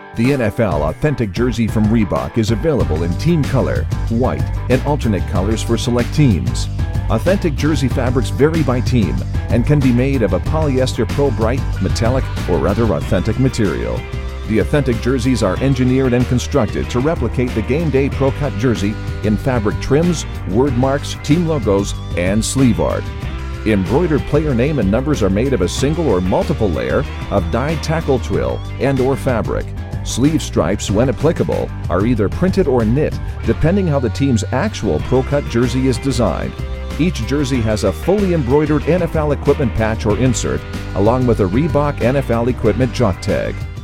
The NFL Authentic Jersey from Reebok is available in team color, white, and alternate colors for select teams. Authentic jersey fabrics vary by team and can be made of a polyester Pro Bright, metallic, or other authentic material. The Authentic jerseys are engineered and constructed to replicate the game day Pro Cut jersey in fabric trims, word marks, team logos, and sleeve art. Embroidered player name and numbers are made of a single or multiple layer of dyed tackle twill and/or fabric. Sleeve stripes, when applicable, are either printed or knit, depending how the team's actual Pro Cut jersey is designed. Each jersey has a fully embroidered NFL equipment patch or insert, along with a Reebok NFL equipment jock tag.